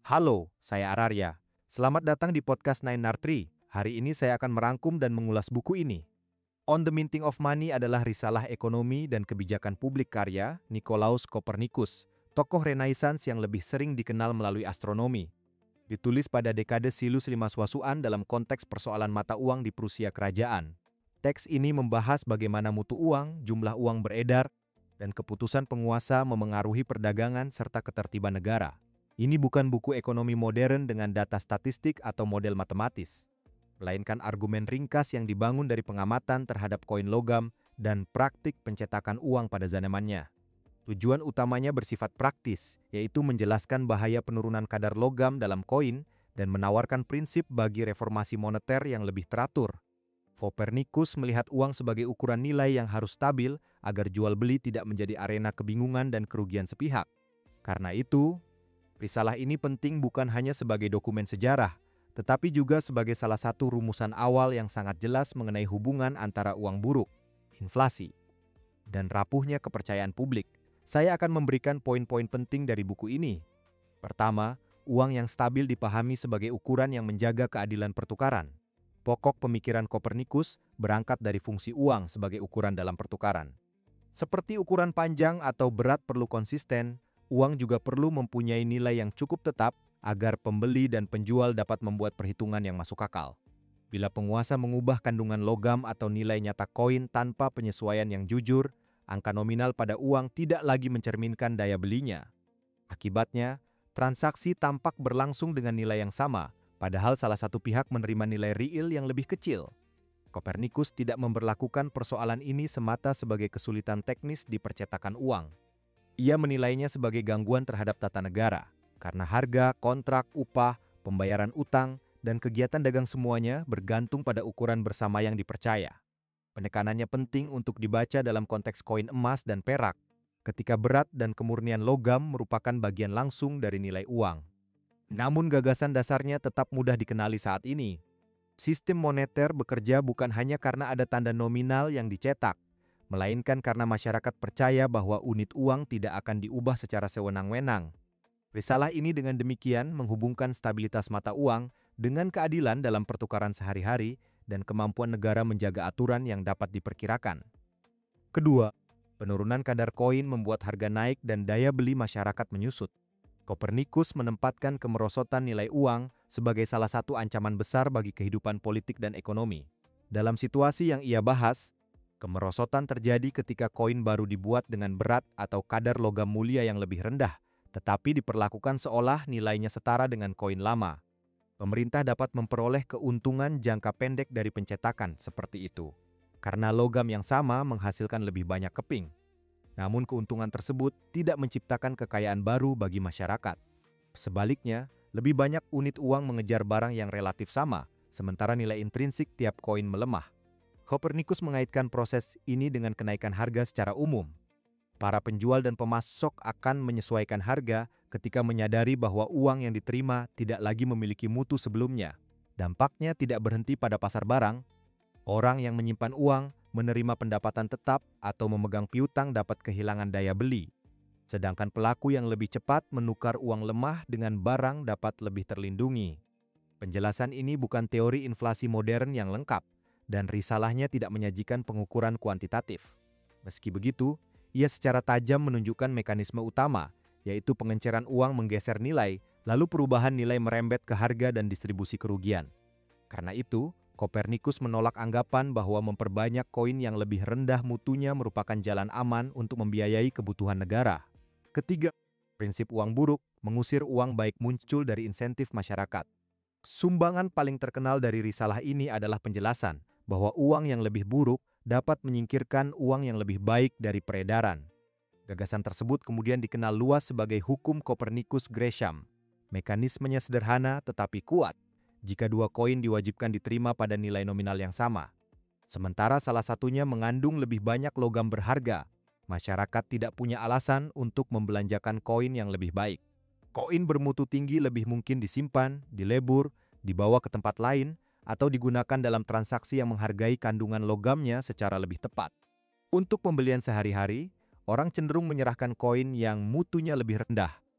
Halo, saya Ararya. Selamat datang di podcast Nine Tree. Hari ini saya akan merangkum dan mengulas buku ini. On the Minting of Money adalah risalah ekonomi dan kebijakan publik karya Nicolaus Copernicus, tokoh Renaissance yang lebih sering dikenal melalui astronomi. Ditulis pada dekade Silus Lima Swasuan dalam konteks persoalan mata uang di Prusia Kerajaan. Teks ini membahas bagaimana mutu uang, jumlah uang beredar, dan keputusan penguasa memengaruhi perdagangan serta ketertiban negara. Ini bukan buku ekonomi modern dengan data statistik atau model matematis, melainkan argumen ringkas yang dibangun dari pengamatan terhadap koin logam dan praktik pencetakan uang pada zamannya. Tujuan utamanya bersifat praktis, yaitu menjelaskan bahaya penurunan kadar logam dalam koin dan menawarkan prinsip bagi reformasi moneter yang lebih teratur. Copernicus melihat uang sebagai ukuran nilai yang harus stabil agar jual-beli tidak menjadi arena kebingungan dan kerugian sepihak. Karena itu, risalah ini penting bukan hanya sebagai dokumen sejarah, tetapi juga sebagai salah satu rumusan awal yang sangat jelas mengenai hubungan antara uang buruk, inflasi, dan rapuhnya kepercayaan publik. Saya akan memberikan poin-poin penting dari buku ini. Pertama, uang yang stabil dipahami sebagai ukuran yang menjaga keadilan pertukaran. Pokok pemikiran Copernicus berangkat dari fungsi uang sebagai ukuran dalam pertukaran. Seperti ukuran panjang atau berat perlu konsisten, uang juga perlu mempunyai nilai yang cukup tetap agar pembeli dan penjual dapat membuat perhitungan yang masuk akal. Bila penguasa mengubah kandungan logam atau nilai nyata koin tanpa penyesuaian yang jujur, angka nominal pada uang tidak lagi mencerminkan daya belinya. Akibatnya, transaksi tampak berlangsung dengan nilai yang sama, padahal salah satu pihak menerima nilai real yang lebih kecil. Copernicus tidak memberlakukan persoalan ini semata sebagai kesulitan teknis di percetakan uang. Ia menilainya sebagai gangguan terhadap tata negara, karena harga, kontrak, upah, pembayaran utang, dan kegiatan dagang semuanya bergantung pada ukuran bersama yang dipercaya. Penekanannya penting untuk dibaca dalam konteks koin emas dan perak, ketika berat dan kemurnian logam merupakan bagian langsung dari nilai uang. Namun gagasan dasarnya tetap mudah dikenali saat ini. Sistem moneter bekerja bukan hanya karena ada tanda nominal yang dicetak, melainkan karena masyarakat percaya bahwa unit uang tidak akan diubah secara sewenang-wenang. Risalah ini dengan demikian menghubungkan stabilitas mata uang dengan keadilan dalam pertukaran sehari-hari dan kemampuan negara menjaga aturan yang dapat diperkirakan. Kedua, penurunan kadar koin membuat harga naik dan daya beli masyarakat menyusut. Copernicus menempatkan kemerosotan nilai uang sebagai salah satu ancaman besar bagi kehidupan politik dan ekonomi. Dalam situasi yang ia bahas, kemerosotan terjadi ketika koin baru dibuat dengan berat atau kadar logam mulia yang lebih rendah, tetapi diperlakukan seolah nilainya setara dengan koin lama. Pemerintah dapat memperoleh keuntungan jangka pendek dari pencetakan seperti itu, karena logam yang sama menghasilkan lebih banyak keping. Namun keuntungan tersebut tidak menciptakan kekayaan baru bagi masyarakat. Sebaliknya, lebih banyak unit uang mengejar barang yang relatif sama, sementara nilai intrinsik tiap koin melemah. Copernicus mengaitkan proses ini dengan kenaikan harga secara umum. Para penjual dan pemasok akan menyesuaikan harga ketika menyadari bahwa uang yang diterima tidak lagi memiliki mutu sebelumnya. Dampaknya tidak berhenti pada pasar barang. Orang yang menyimpan uang, menerima pendapatan tetap, atau memegang piutang dapat kehilangan daya beli. Sedangkan pelaku yang lebih cepat menukar uang lemah dengan barang dapat lebih terlindungi. Penjelasan ini bukan teori inflasi modern yang lengkap, dan risalahnya tidak menyajikan pengukuran kuantitatif. Meski begitu, ia secara tajam menunjukkan mekanisme utama, yaitu pengenceran uang menggeser nilai, lalu perubahan nilai merembet ke harga dan distribusi kerugian. Karena itu, Copernicus menolak anggapan bahwa memperbanyak koin yang lebih rendah mutunya merupakan jalan aman untuk membiayai kebutuhan negara. Ketiga, prinsip uang buruk mengusir uang baik muncul dari insentif masyarakat. Sumbangan paling terkenal dari risalah ini adalah penjelasan bahwa uang yang lebih buruk dapat menyingkirkan uang yang lebih baik dari peredaran. Gagasan tersebut kemudian dikenal luas sebagai hukum Copernicus-Gresham. Mekanismenya sederhana tetapi kuat jika dua koin diwajibkan diterima pada nilai nominal yang sama. Sementara salah satunya mengandung lebih banyak logam berharga, masyarakat tidak punya alasan untuk membelanjakan koin yang lebih baik. Koin bermutu tinggi lebih mungkin disimpan, dilebur, dibawa ke tempat lain, atau digunakan dalam transaksi yang menghargai kandungan logamnya secara lebih tepat. Untuk pembelian sehari-hari, orang cenderung menyerahkan koin yang mutunya lebih rendah,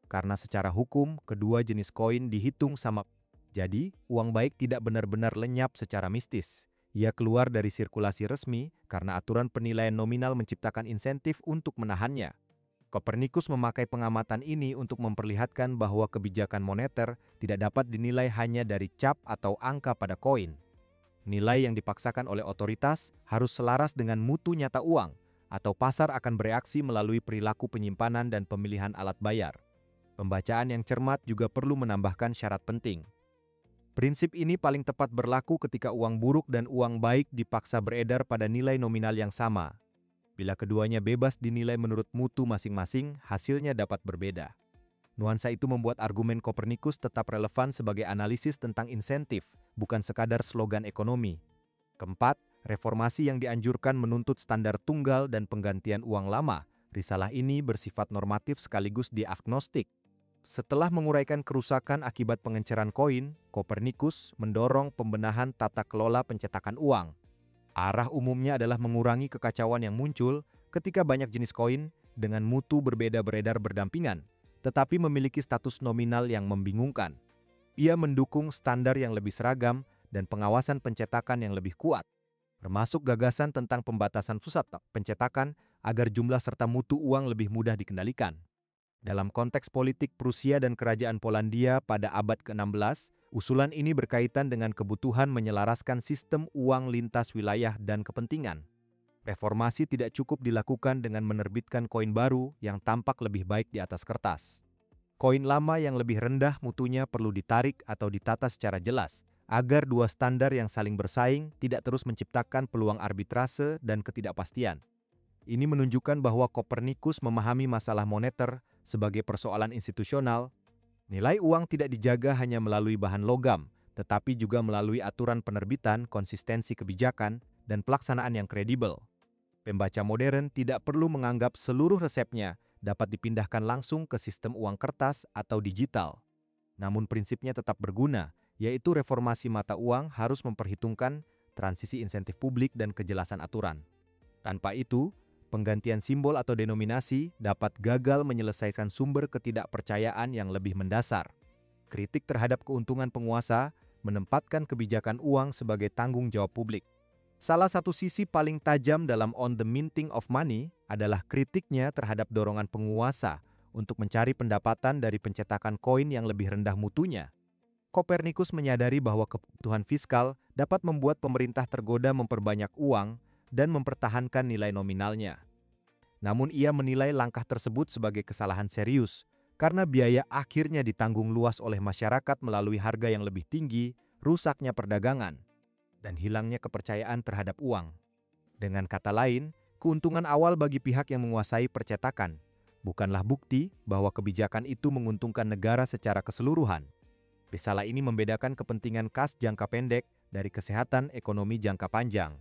karena secara hukum kedua jenis koin dihitung sama. Jadi, uang baik tidak benar-benar lenyap secara mistis. Ia keluar dari sirkulasi resmi karena aturan penilaian nominal menciptakan insentif untuk menahannya. Kopernikus memakai pengamatan ini untuk memperlihatkan bahwa kebijakan moneter tidak dapat dinilai hanya dari cap atau angka pada koin. Nilai yang dipaksakan oleh otoritas harus selaras dengan mutu nyata uang, atau pasar akan bereaksi melalui perilaku penyimpanan dan pemilihan alat bayar. Pembacaan yang cermat juga perlu menambahkan syarat penting. Prinsip ini paling tepat berlaku ketika uang buruk dan uang baik dipaksa beredar pada nilai nominal yang sama. Bila keduanya bebas dinilai menurut mutu masing-masing, hasilnya dapat berbeda. Nuansa itu membuat argumen Kopernikus tetap relevan sebagai analisis tentang insentif, bukan sekadar slogan ekonomi. Keempat, reformasi yang dianjurkan menuntut standar tunggal dan penggantian uang lama. Risalah ini bersifat normatif sekaligus diagnostik. Setelah menguraikan kerusakan akibat pengenceran koin, Kopernikus mendorong pembenahan tata kelola pencetakan uang. Arah umumnya adalah mengurangi kekacauan yang muncul ketika banyak jenis koin dengan mutu berbeda beredar berdampingan, tetapi memiliki status nominal yang membingungkan. Ia mendukung standar yang lebih seragam dan pengawasan pencetakan yang lebih kuat, termasuk gagasan tentang pembatasan pusat pencetakan agar jumlah serta mutu uang lebih mudah dikendalikan. Dalam konteks politik Prusia dan Kerajaan Polandia pada abad ke-16, usulan ini berkaitan dengan kebutuhan menyelaraskan sistem uang lintas wilayah dan kepentingan. Reformasi tidak cukup dilakukan dengan menerbitkan koin baru yang tampak lebih baik di atas kertas. Koin lama yang lebih rendah mutunya perlu ditarik atau ditata secara jelas, agar dua standar yang saling bersaing tidak terus menciptakan peluang arbitrase dan ketidakpastian. Ini menunjukkan bahwa Kopernikus memahami masalah moneter sebagai persoalan institusional. Nilai uang tidak dijaga hanya melalui bahan logam, tetapi juga melalui aturan penerbitan, konsistensi kebijakan, dan pelaksanaan yang kredibel. Pembaca modern tidak perlu menganggap seluruh resepnya dapat dipindahkan langsung ke sistem uang kertas atau digital. Namun prinsipnya tetap berguna, yaitu reformasi mata uang harus memperhitungkan transisi insentif publik dan kejelasan aturan. Tanpa itu, penggantian simbol atau denominasi dapat gagal menyelesaikan sumber ketidakpercayaan yang lebih mendasar. Kritik terhadap keuntungan penguasa menempatkan kebijakan uang sebagai tanggung jawab publik. Salah satu sisi paling tajam dalam On the Minting of Money adalah kritiknya terhadap dorongan penguasa untuk mencari pendapatan dari pencetakan koin yang lebih rendah mutunya. Kopernikus menyadari bahwa kebutuhan fiskal dapat membuat pemerintah tergoda memperbanyak uang dan mempertahankan nilai nominalnya. Namun ia menilai langkah tersebut sebagai kesalahan serius karena biaya akhirnya ditanggung luas oleh masyarakat melalui harga yang lebih tinggi, rusaknya perdagangan, dan hilangnya kepercayaan terhadap uang. Dengan kata lain, keuntungan awal bagi pihak yang menguasai percetakan bukanlah bukti bahwa kebijakan itu menguntungkan negara secara keseluruhan. Risalah ini membedakan kepentingan kas jangka pendek dari kesehatan ekonomi jangka panjang.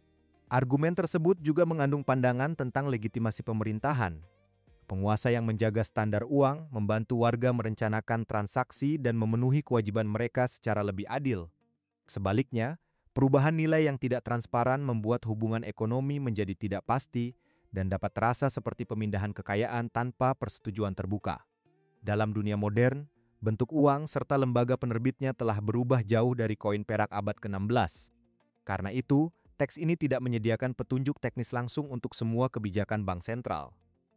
Argumen tersebut juga mengandung pandangan tentang legitimasi pemerintahan. Penguasa yang menjaga standar uang membantu warga merencanakan transaksi dan memenuhi kewajiban mereka secara lebih adil. Sebaliknya, perubahan nilai yang tidak transparan membuat hubungan ekonomi menjadi tidak pasti dan dapat terasa seperti pemindahan kekayaan tanpa persetujuan terbuka. Dalam dunia modern, bentuk uang serta lembaga penerbitnya telah berubah jauh dari koin perak abad ke-16. Karena itu, teks ini tidak menyediakan petunjuk teknis langsung untuk semua kebijakan bank sentral.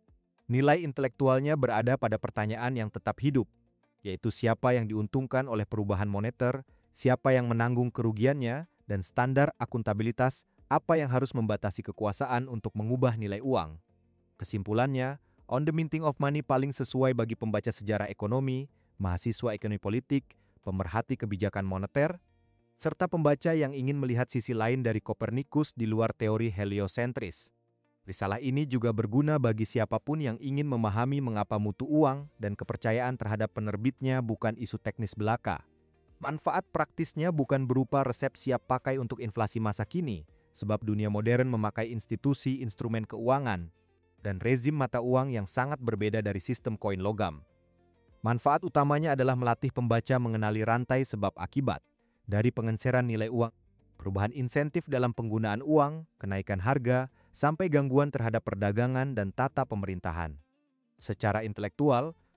Nilai intelektualnya berada pada pertanyaan yang tetap hidup, yaitu siapa yang diuntungkan oleh perubahan moneter, siapa yang menanggung kerugiannya, dan standar akuntabilitas apa yang harus membatasi kekuasaan untuk mengubah nilai uang. Kesimpulannya, On the Minting of Money paling sesuai bagi pembaca sejarah ekonomi, mahasiswa ekonomi politik, pemerhati kebijakan moneter, serta pembaca yang ingin melihat sisi lain dari Kopernikus di luar teori heliosentris. Risalah ini juga berguna bagi siapapun yang ingin memahami mengapa mutu uang dan kepercayaan terhadap penerbitnya bukan isu teknis belaka. Manfaat praktisnya bukan berupa resep siap pakai untuk inflasi masa kini, sebab dunia modern memakai institusi instrumen keuangan dan rezim mata uang yang sangat berbeda dari sistem koin logam. Manfaat utamanya adalah melatih pembaca mengenali rantai sebab akibat, dari pengenceran nilai uang, perubahan insentif dalam penggunaan uang, kenaikan harga, sampai gangguan terhadap perdagangan dan tata pemerintahan. Secara intelektual,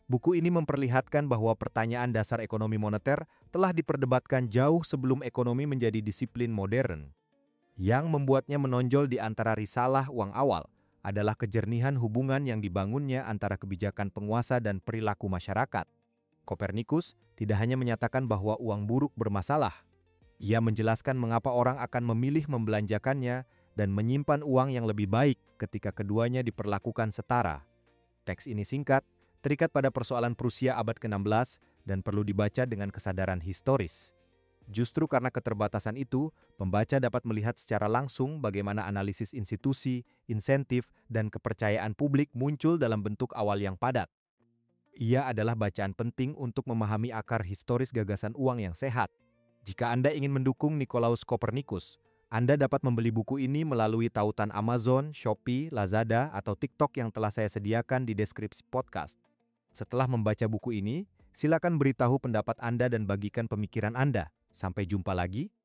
Buku ini memperlihatkan bahwa pertanyaan dasar ekonomi moneter telah diperdebatkan jauh sebelum ekonomi menjadi disiplin modern. Yang membuatnya menonjol di antara risalah uang awal adalah kejernihan hubungan yang dibangunnya antara kebijakan penguasa dan perilaku masyarakat. Kopernikus tidak hanya menyatakan bahwa uang buruk bermasalah. Ia menjelaskan mengapa orang akan memilih membelanjakannya dan menyimpan uang yang lebih baik ketika keduanya diperlakukan setara. Teks ini singkat, terikat pada persoalan Prusia abad ke-16 dan perlu dibaca dengan kesadaran historis. Justru karena keterbatasan itu, pembaca dapat melihat secara langsung bagaimana analisis institusi, insentif, dan kepercayaan publik muncul dalam bentuk awal yang padat. Ia adalah bacaan penting untuk memahami akar historis gagasan uang yang sehat. Jika Anda ingin mendukung Nicolaus Copernicus, Anda dapat membeli buku ini melalui tautan Amazon, Shopee, Lazada, atau TikTok yang telah saya sediakan di deskripsi podcast. Setelah membaca buku ini, silakan beritahu pendapat Anda dan bagikan pemikiran Anda. Sampai jumpa lagi.